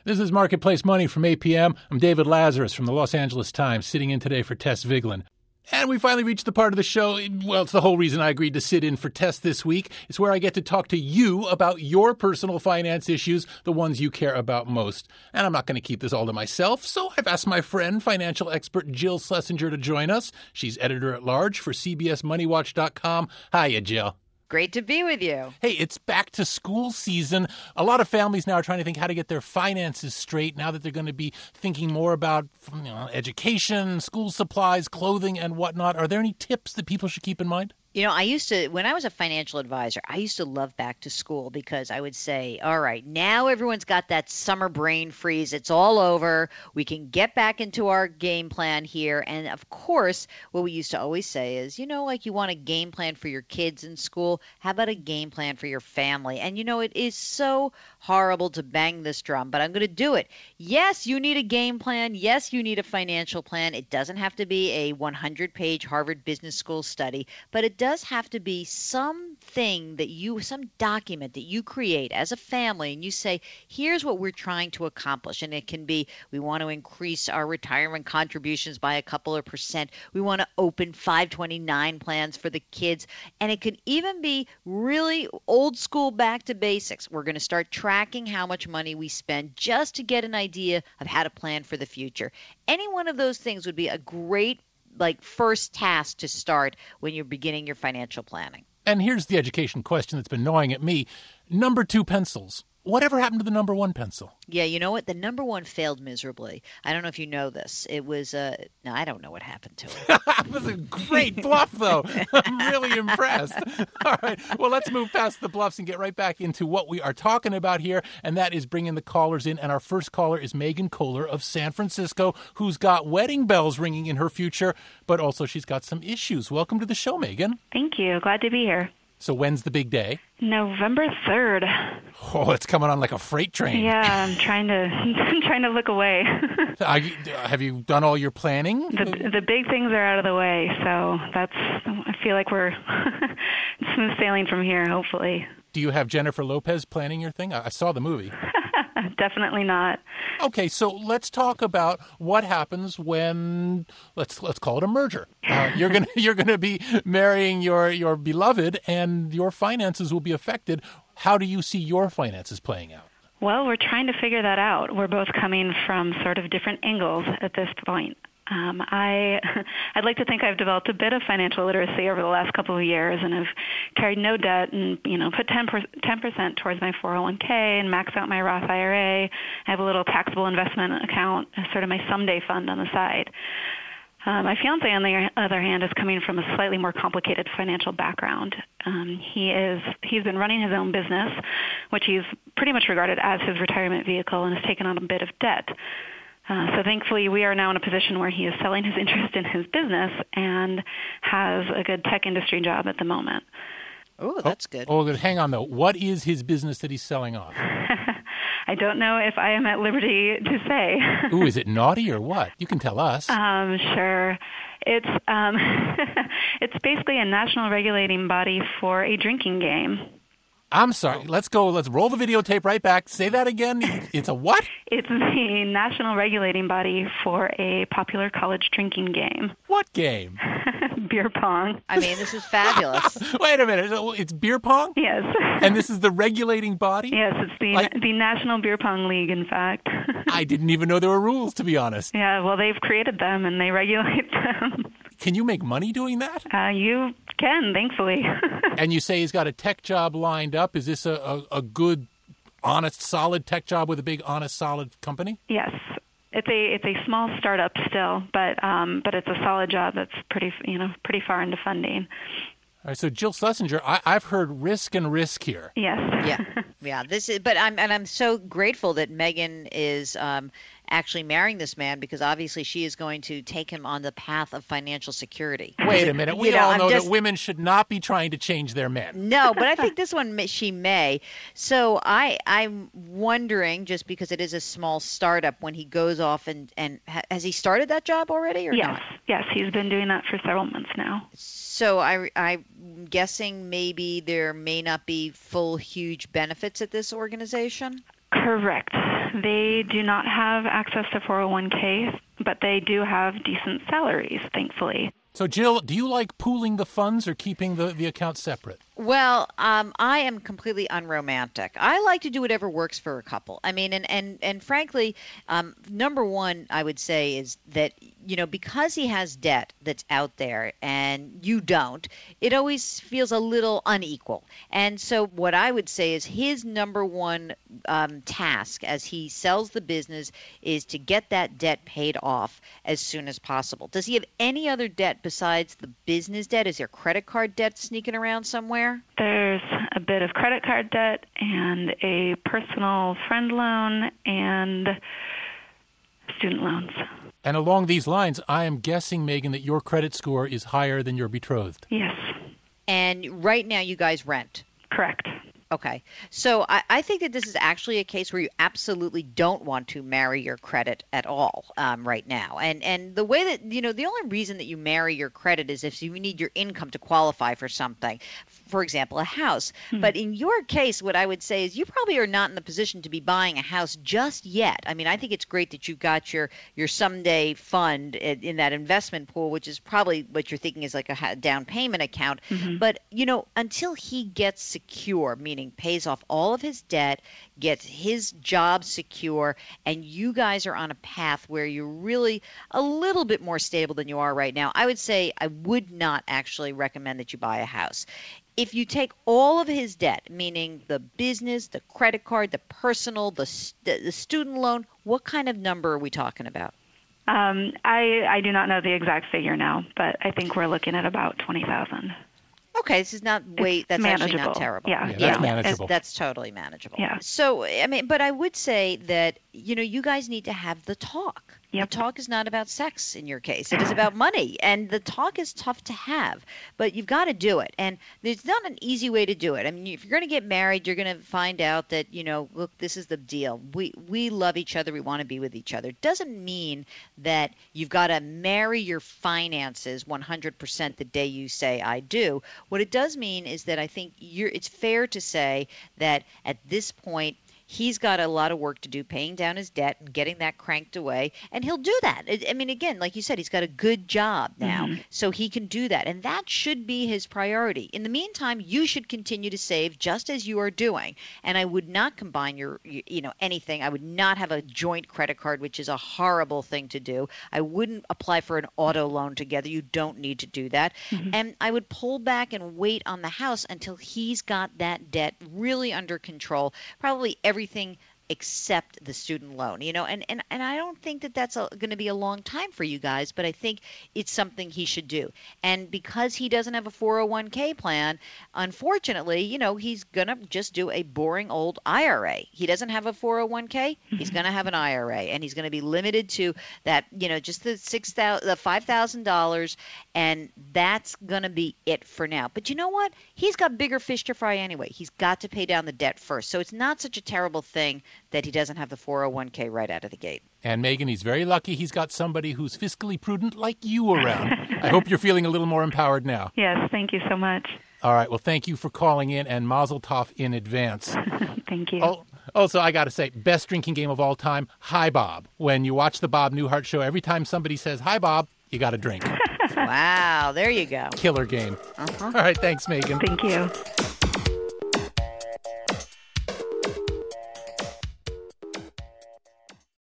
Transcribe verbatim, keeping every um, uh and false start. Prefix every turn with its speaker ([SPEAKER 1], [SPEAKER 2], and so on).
[SPEAKER 1] This is Marketplace Money from A P M. I'm David Lazarus from the Los Angeles Times, sitting in today for Tess Vigeland. And we finally reached the part of the show, well, it's the whole reason I agreed to sit in for Tess this week. It's where I get to talk to you about your personal finance issues, the ones you care about most. And I'm not going to keep this all to myself, so I've asked my friend, financial expert Jill Schlesinger, to join us. She's editor-at-large for C B S Money Watch dot com. Hiya, Jill.
[SPEAKER 2] Great to be with you.
[SPEAKER 1] Hey, it's back to school season. A lot of families now are trying to think how to get their finances straight now that they're going to be thinking more about, you know, education, school supplies, clothing, and whatnot. Are there any tips that people should keep in mind?
[SPEAKER 2] You know, I used to, when I was a financial advisor, I used to love back to school because I would say, all right, now everyone's got that summer brain freeze. It's all over. We can get back into our game plan here. And of course, what we used to always say is, you know, like you want a game plan for your kids in school. How about a game plan for your family? And, you know, it is so horrible to bang this drum, but I'm going to do it. Yes, you need a game plan. Yes, you need a financial plan. It doesn't have to be a one hundred page Harvard Business School study, but it does have to be something that you, some document that you create as a family and you say, here's what we're trying to accomplish. And it can be, we want to increase our retirement contributions by a couple of percent. We want to open five twenty-nine plans for the kids. And it could even be really old school, back to basics. We're going to start tracking how much money we spend just to get an idea of how to plan for the future. Any one of those things would be a great like first task to start when you're beginning your financial planning.
[SPEAKER 1] And here's the education question that's been gnawing at me. Number two pencils. Whatever happened to the number one pencil?
[SPEAKER 2] Yeah, you know what? The number one failed miserably. I don't know if you know this. It was, uh, no, I don't know what happened to it.
[SPEAKER 1] That was a great bluff, though. I'm really impressed. All right. Well, let's move past the bluffs and get right back into what we are talking about here, and that is bringing the callers in. And our first caller is Megan Kohler of San Francisco, who's got wedding bells ringing in her future, but also she's got some issues. Welcome to the show, Megan.
[SPEAKER 3] Thank you. Glad to be here.
[SPEAKER 1] So when's the big day?
[SPEAKER 3] November third.
[SPEAKER 1] Oh, it's coming on like a freight train.
[SPEAKER 3] Yeah, I'm trying to I'm trying to look away.
[SPEAKER 1] Are you, have you done all your planning?
[SPEAKER 3] The the big things are out of the way, so that's I feel like we're smooth sailing from here, hopefully.
[SPEAKER 1] Do you have Jennifer Lopez planning your thing? I saw the movie.
[SPEAKER 3] Definitely not.
[SPEAKER 1] Okay, so let's talk about what happens when let's let's call it a merger. Uh, you're gonna you're gonna be marrying your your beloved, and your finances will be affected. How do you see your finances playing out?
[SPEAKER 3] Well, we're trying to figure that out. We're both coming from sort of different angles at this point. Um, I, I'd like to think I've developed a bit of financial literacy over the last couple of years, and I've carried no debt and, you know, put ten percent towards my four oh one k and maxed out my Roth I R A. I have a little taxable investment account, sort of my someday fund on the side. Uh, my fiance, on the other hand, is coming from a slightly more complicated financial background. Um, he is he's been running his own business, which he's pretty much regarded as his retirement vehicle, and has taken on a bit of debt. Uh, so thankfully, we are now in a position where he is selling his interest in his business and has a good tech industry job at the moment.
[SPEAKER 2] Oh, that's good.
[SPEAKER 1] Oh, oh, hang on, though. What is his business that he's selling off?
[SPEAKER 3] I don't know if I am at liberty to say.
[SPEAKER 1] Ooh, is it naughty or what? You can tell us.
[SPEAKER 3] Um, sure. It's um, it's basically a national regulating body for a drinking game.
[SPEAKER 1] I'm sorry. Let's go. Let's roll the videotape right back. Say that again. It's a what?
[SPEAKER 3] It's the national regulating body for a popular college drinking game.
[SPEAKER 1] What game?
[SPEAKER 3] Beer pong.
[SPEAKER 2] I mean, this is fabulous.
[SPEAKER 1] Wait a minute. It's beer pong?
[SPEAKER 3] Yes.
[SPEAKER 1] And this is the regulating body?
[SPEAKER 3] Yes, it's the
[SPEAKER 1] like,
[SPEAKER 3] the National Beer Pong League, in fact.
[SPEAKER 1] I didn't even know there were rules, to be honest.
[SPEAKER 3] Yeah, well, they've created them and they regulate them.
[SPEAKER 1] Can you make money doing that?
[SPEAKER 3] Uh, you can, thankfully.
[SPEAKER 1] And you say he's got a tech job lined up. Is this a, a, a good, honest, solid tech job with a big, honest, solid company?
[SPEAKER 3] Yes. It's a it's a small startup still, but um, but it's a solid job that's pretty you know pretty far into funding.
[SPEAKER 1] All right, so Jill Schlesinger, I, I've heard risk and risk here.
[SPEAKER 3] Yes.
[SPEAKER 2] Yeah, yeah. This is, but I'm and I'm so grateful that Megan is um, actually marrying this man, because obviously she is going to take him on the path of financial security.
[SPEAKER 1] Wait a minute. We
[SPEAKER 2] You know,
[SPEAKER 1] all
[SPEAKER 2] I'm
[SPEAKER 1] know
[SPEAKER 2] just-
[SPEAKER 1] that women should not be trying to change their men.
[SPEAKER 2] No, but I think this one may- she may. So I I'm wondering, just because it is a small startup, when he goes off and and ha- has he started that job already or
[SPEAKER 3] Yes.
[SPEAKER 2] not?
[SPEAKER 3] Yes, he's been doing that for several months now.
[SPEAKER 2] So I I'm guessing maybe there may not be full huge benefits at this organization.
[SPEAKER 3] Correct. They do not have access to four oh one k, but they do have decent salaries, thankfully.
[SPEAKER 1] So, Jill, do you like pooling the funds or keeping the, the account separate?
[SPEAKER 2] Well, um, I am completely unromantic. I like to do whatever works for a couple. I mean, and and and frankly, um, number one, I would say is that, you know, because he has debt that's out there and you don't, it always feels a little unequal. And so what I would say is his number one um, task as he sells the business is to get that debt paid off as soon as possible. Does he have any other debt besides the business debt? Is there credit card debt sneaking around somewhere?
[SPEAKER 3] There's a bit of credit card debt and a personal friend loan and student loans.
[SPEAKER 1] And along these lines, I am guessing, Megan, that your credit score is higher than your betrothed.
[SPEAKER 3] Yes.
[SPEAKER 2] And right now you guys rent.
[SPEAKER 3] Correct.
[SPEAKER 2] Okay. So I, I think that this is actually a case where you absolutely don't want to marry your credit at all um, right now. And and the way that, you know, the only reason that you marry your credit is if you need your income to qualify for something, for example, a house. Mm-hmm. But in your case, what I would say is you probably are not in the position to be buying a house just yet. I mean, I think it's great that you've got your, your someday fund in, in that investment pool, which is probably what you're thinking is like a down payment account. Mm-hmm. But, you know, until he gets secure, meaning pays off all of his debt, gets his job secure, and you guys are on a path where you're really a little bit more stable than you are right now, I would say I would not actually recommend that you buy a house. If you take all of his debt, meaning the business, the credit card, the personal, the, st- the student loan, what kind of number are we talking about?
[SPEAKER 3] Um, I, I do not know the exact figure now, but I think we're looking at about twenty thousand dollars.
[SPEAKER 2] Okay, this is not wait. That's
[SPEAKER 3] manageable.
[SPEAKER 2] Actually not terrible.
[SPEAKER 3] Yeah,
[SPEAKER 1] yeah that's
[SPEAKER 2] yeah.
[SPEAKER 1] manageable.
[SPEAKER 2] That's, that's totally manageable.
[SPEAKER 3] Yeah.
[SPEAKER 2] So I mean, but I would say that, you know, you guys need to have the talk.
[SPEAKER 3] Yep.
[SPEAKER 2] The talk is not about sex in your case. It is about money, and the talk is tough to have, but you've got to do it. And there's not an easy way to do it. I mean, if you're going to get married, you're going to find out that, you know, look, this is the deal. We we love each other. We want to be with each other. It doesn't mean that you've got to marry your finances one hundred percent the day you say I do. What it does mean is that I think you're. It's fair to say that at this point, he's got a lot of work to do paying down his debt and getting that cranked away, and he'll do that. I mean, again, like you said, he's got a good job now, mm-hmm. so he can do that, and that should be his priority. In the meantime, you should continue to save just as you are doing, and I would not combine your, you know, anything. I would not have a joint credit card, which is a horrible thing to do. I wouldn't apply for an auto loan together. You don't need to do that, mm-hmm. and I would pull back and wait on the house until he's got that debt really under control, probably every everything except the student loan, you know, and, and, and I don't think that that's going to be a long time for you guys, but I think it's something he should do. And because he doesn't have a four oh one k plan, unfortunately, you know, he's going to just do a boring old I R A. He doesn't have a four oh one k. Mm-hmm. He's going to have an I R A, and he's going to be limited to that, you know, just the six thousand, the five thousand dollars, and that's going to be it for now. But you know what? He's got bigger fish to fry anyway. He's got to pay down the debt first. So it's not such a terrible thing that he doesn't have the four oh one k right out of the gate.
[SPEAKER 1] And Megan, he's very lucky he's got somebody who's fiscally prudent like you around. I hope you're feeling a little more empowered now.
[SPEAKER 3] Yes, thank you so much.
[SPEAKER 1] All right, well, thank you for calling in, and mazel tov in advance.
[SPEAKER 3] Thank you.
[SPEAKER 1] Oh, also, I got to say, best drinking game of all time, Hi Bob. When you watch the Bob Newhart show, every time somebody says, Hi Bob, you got to drink.
[SPEAKER 2] Wow, there you go.
[SPEAKER 1] Killer game.
[SPEAKER 2] Uh-huh.
[SPEAKER 1] All right, thanks, Megan.
[SPEAKER 3] Thank you.